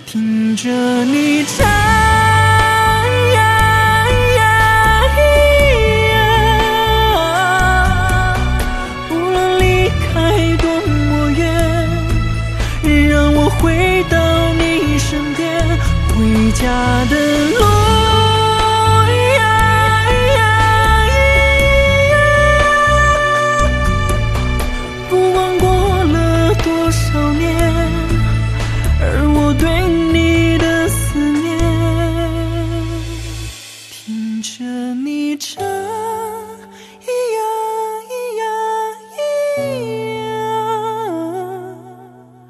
听着你唱，无论离开多么远，让我回到你身边，回家的路